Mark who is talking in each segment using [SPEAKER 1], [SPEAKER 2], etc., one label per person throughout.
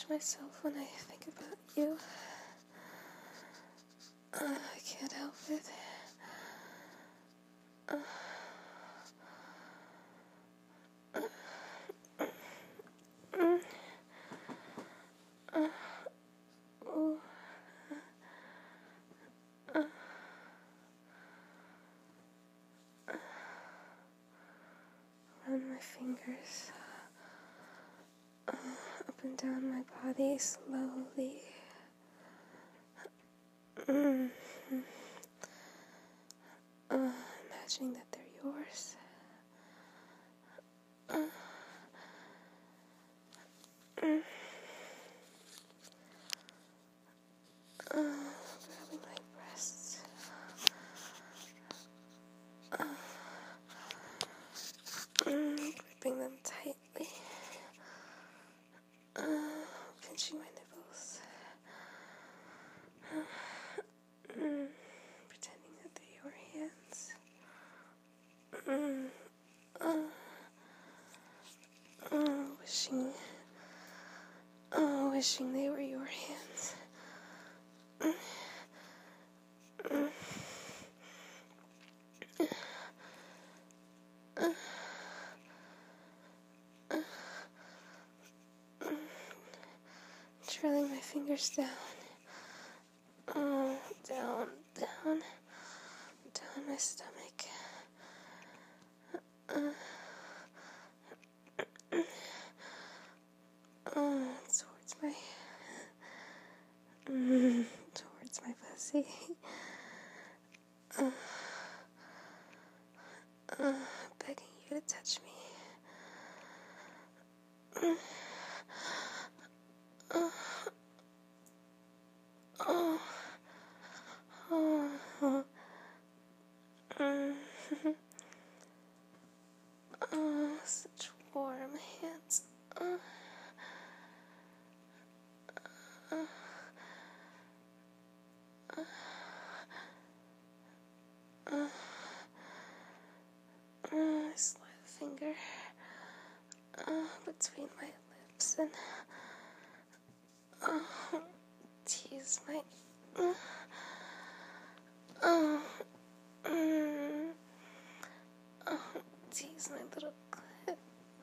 [SPEAKER 1] pinch myself when I think about you. I can't help it. Run my fingers up and down my body slowly. Imagining that they're yours. Grabbing my breasts. Gripping them tightly. Pinching my nipples. Pretending that they're your hands. Wishing they were your hands. Trailing my fingers down. Down my stomach. Towards my pussy. Begging you to touch me. Such warm hands. I slide a finger between my lips and tease my tease my little clit.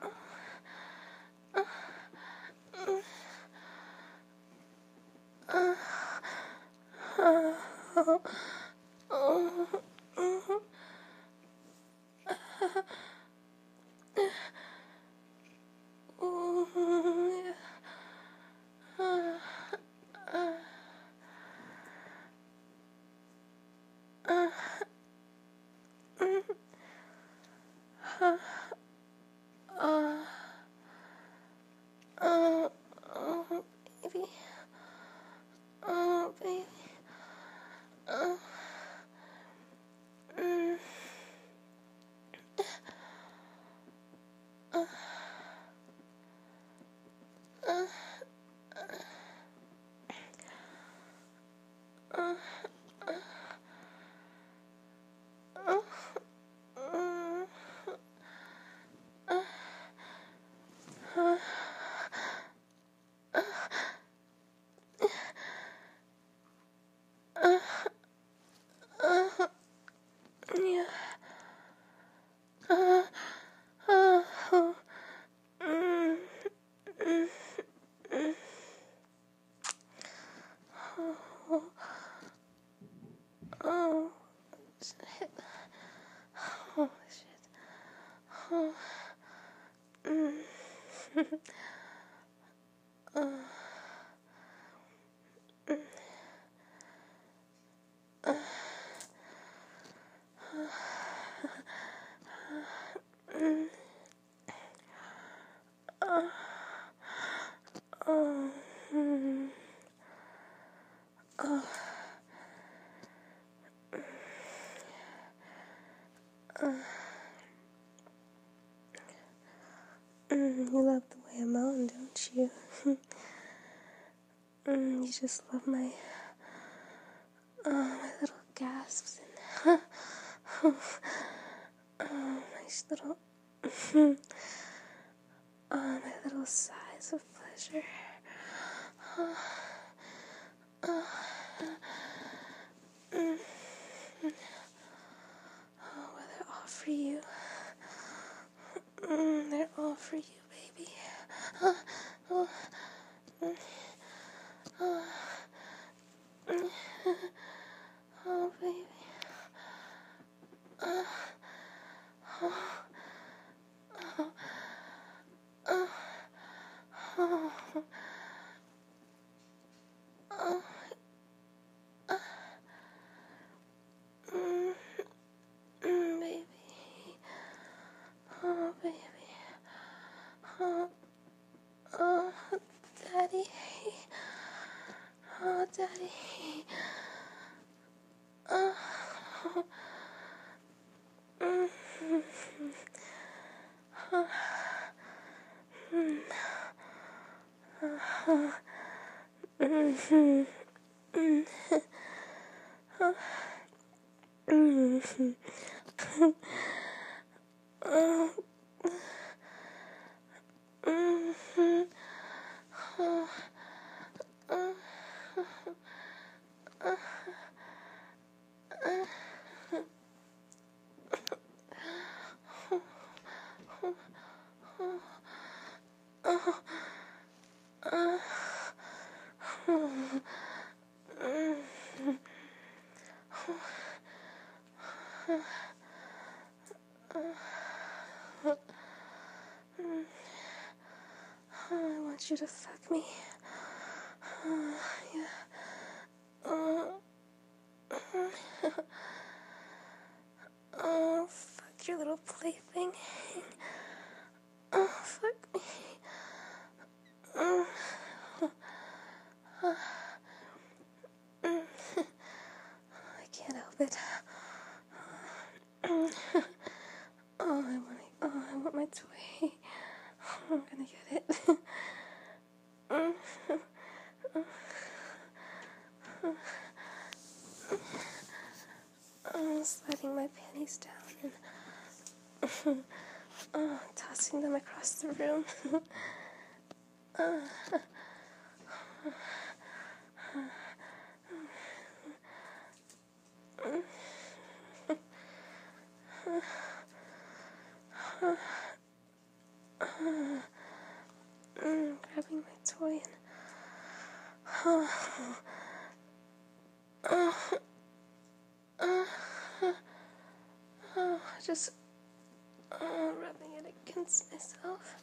[SPEAKER 1] Baby. Oh, baby. Yeah. Oh, shit. Oh, shit. Oh. You love the way I moan, don't you? You just love my little gasps and my little my little sighs of pleasure. Well, they're all for you. They're all for you, baby. Oh, baby. Baby. Oh, baby. Oh, Daddy. Oh, Daddy. I want you to fuck me. Yeah. Oh, fuck your little plaything. Oh, fuck me. I can't help it. I want my toy. I'm gonna get it. Sliding my panties down and tossing them across the room. Grabbing my toy and just rubbing it against myself.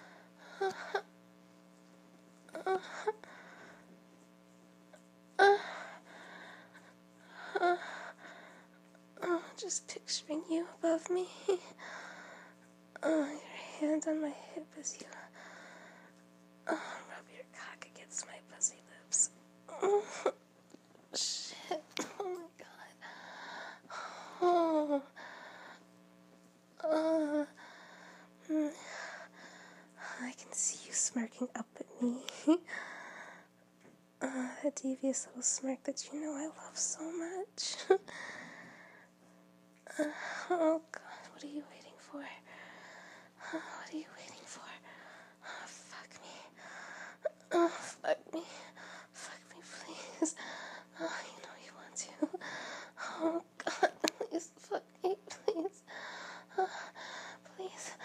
[SPEAKER 1] Just picturing you above me. Your hand on my hip as you rub your cock against my fuzzy lips. Shit. Oh my god. I can see you smirking up at me. That devious little smirk that you know I love so much. Oh god, what are you waiting for? What are you waiting for? Oh, fuck me. Oh, fuck me. Fuck me, please. Oh, you know you want to. Oh god, please fuck me, please. Please.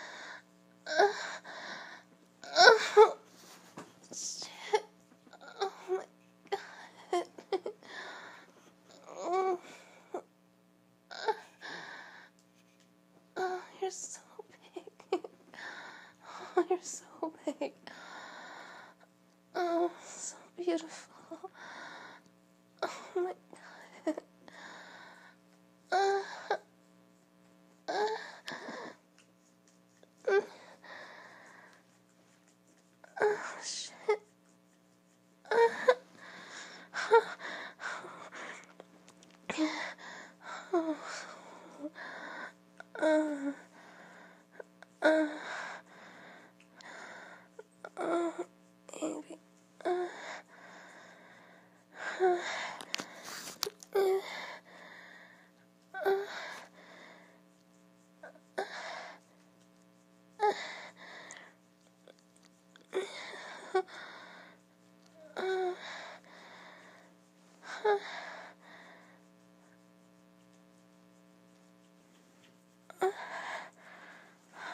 [SPEAKER 1] Shit. Oh my god. Oh, you're so big. Oh, you're so big. Oh, so beautiful. Oh my god. Oh, shit. Baby.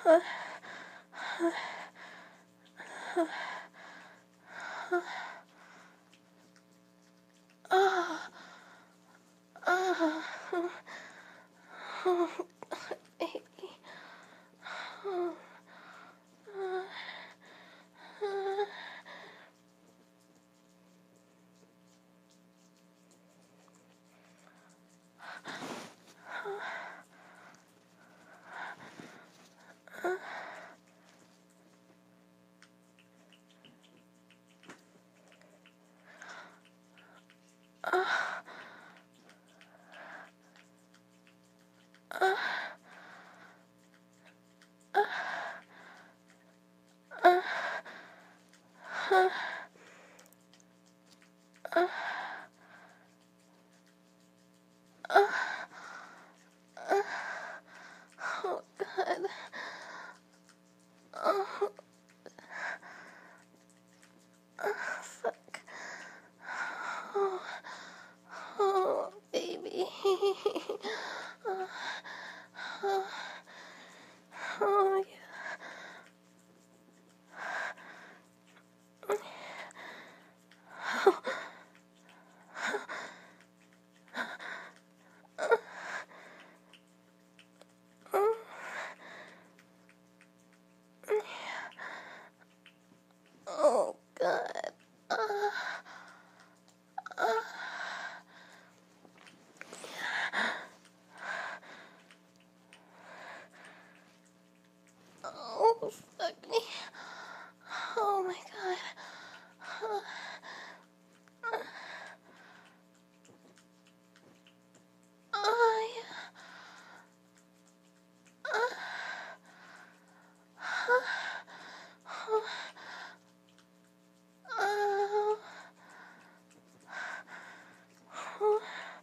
[SPEAKER 1] Oh, God. Oh, fuck. Oh, oh, baby. Oh, oh, oh, yeah. Oh, God. Oh, fuck me. Oh, my God. Oh, yeah. Oh, oh,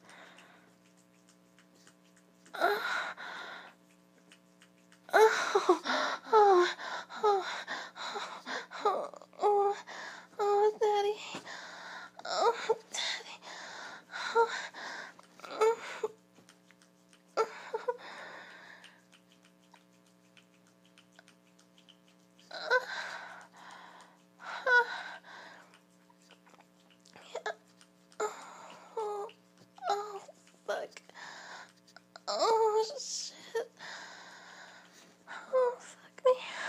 [SPEAKER 1] oh, oh, oh, oh, oh, oh, Daddy. Oh, Daddy. Oh, oh, oh, fuck. Oh, shit. Oh, fuck me.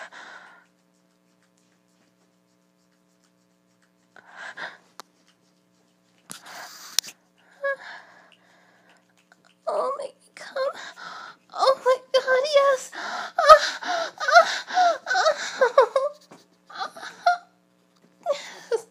[SPEAKER 1] Oh, make me come. Oh my God, yes. Yes.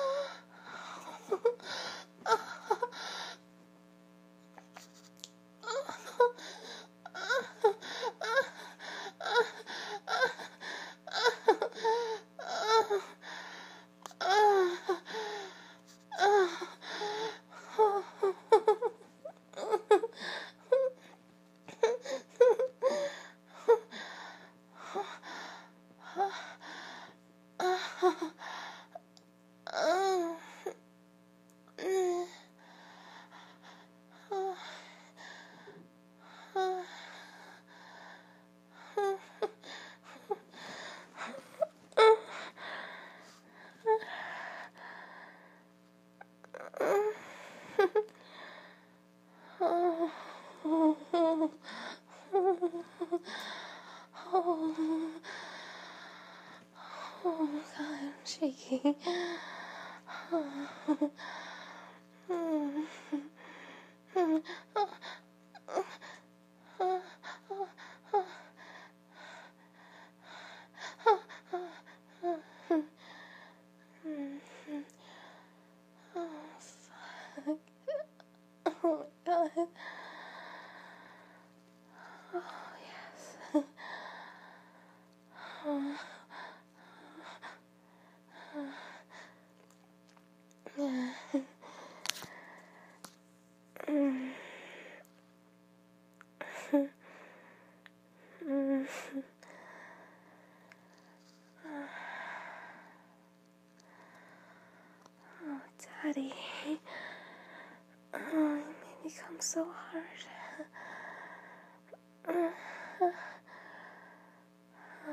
[SPEAKER 1] Oh God, I'm shaking. Oh fuck. Oh my God. Oh yes. Oh, Daddy. Oh, you made me come so hard.